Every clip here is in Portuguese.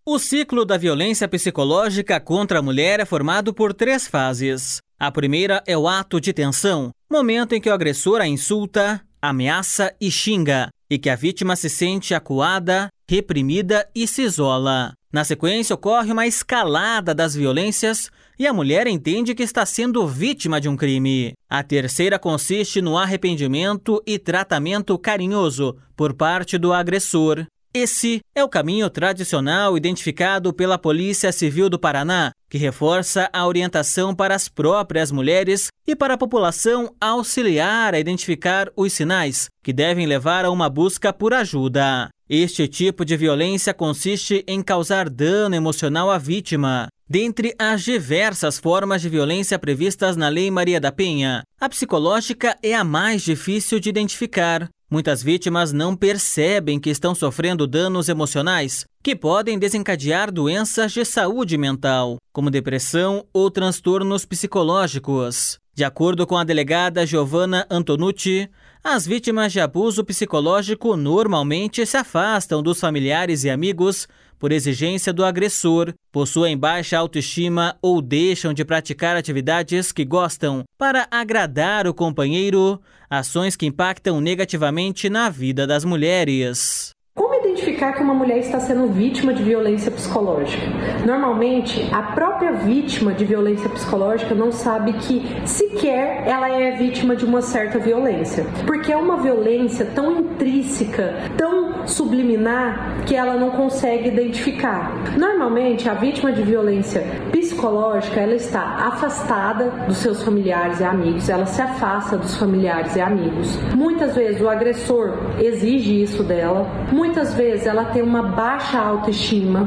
O ciclo da violência psicológica contra a mulher é formado por 3 fases. A primeira é o ato de tensão, momento em que o agressor a insulta, ameaça e xinga, e que a vítima se sente acuada, reprimida e se isola. Na sequência, ocorre uma escalada das violências e a mulher entende que está sendo vítima de um crime. A terceira consiste no arrependimento e tratamento carinhoso por parte do agressor. Esse é o caminho tradicional identificado pela Polícia Civil do Paraná, que reforça a orientação para as próprias mulheres e para a população auxiliar a identificar os sinais que devem levar a uma busca por ajuda. Este tipo de violência consiste em causar dano emocional à vítima. Dentre as diversas formas de violência previstas na Lei Maria da Penha, a psicológica é a mais difícil de identificar. Muitas vítimas não percebem que estão sofrendo danos emocionais, que podem desencadear doenças de saúde mental, como depressão ou transtornos psicológicos. De acordo com a delegada Giovanna Antonucci, as vítimas de abuso psicológico normalmente se afastam dos familiares e amigos por exigência do agressor, possuem baixa autoestima ou deixam de praticar atividades que gostam para agradar o companheiro, ações que impactam negativamente na vida das mulheres. Como identificar que uma mulher está sendo vítima de violência psicológica? Normalmente, a própria vítima de violência psicológica não sabe que sequer ela é vítima de uma certa violência, porque é uma violência tão intrínseca, tão subliminar, que ela não consegue identificar. Normalmente, a vítima de violência psicológica, ela está afastada dos seus familiares e amigos, ela se afasta dos familiares e amigos. Muitas vezes o agressor exige isso dela. Muitas vezes ela tem uma baixa autoestima,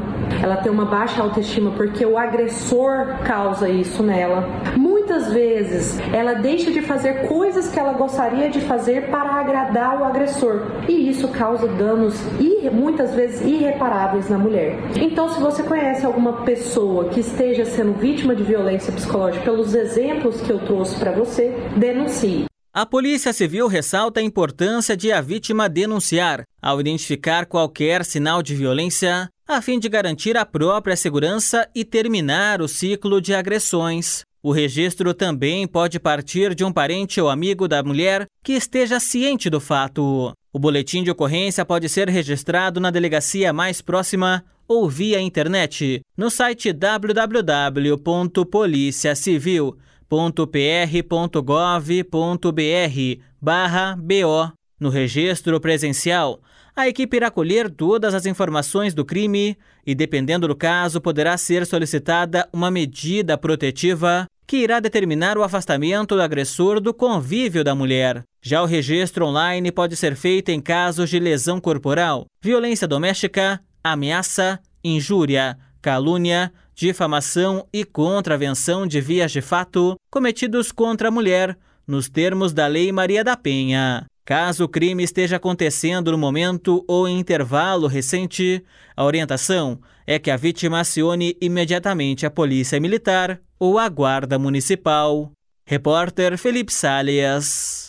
porque o agressor causa isso nela. Muitas vezes ela deixa de fazer coisas que ela gostaria de fazer para agradar o agressor, e isso causa danos muitas vezes irreparáveis na mulher. Então, se você conhece alguma pessoa que esteja sendo vítima de violência psicológica pelos exemplos que eu trouxe para você, denuncie. A Polícia Civil ressalta a importância de a vítima denunciar ao identificar qualquer sinal de violência, a fim de garantir a própria segurança e terminar o ciclo de agressões. O registro também pode partir de um parente ou amigo da mulher que esteja ciente do fato. O boletim de ocorrência pode ser registrado na delegacia mais próxima ou via internet, no site www.policiacivil.pr.gov.br/BO. No registro presencial, a equipe irá colher todas as informações do crime e, dependendo do caso, poderá ser solicitada uma medida protetiva que irá determinar o afastamento do agressor do convívio da mulher. Já o registro online pode ser feito em casos de lesão corporal, violência doméstica, ameaça, injúria, calúnia, difamação e contravenção de vias de fato cometidos contra a mulher, nos termos da Lei Maria da Penha. Caso o crime esteja acontecendo no momento ou em intervalo recente, a orientação é que a vítima acione imediatamente a Polícia Militar ou a Guarda Municipal. Repórter Felipe Salles.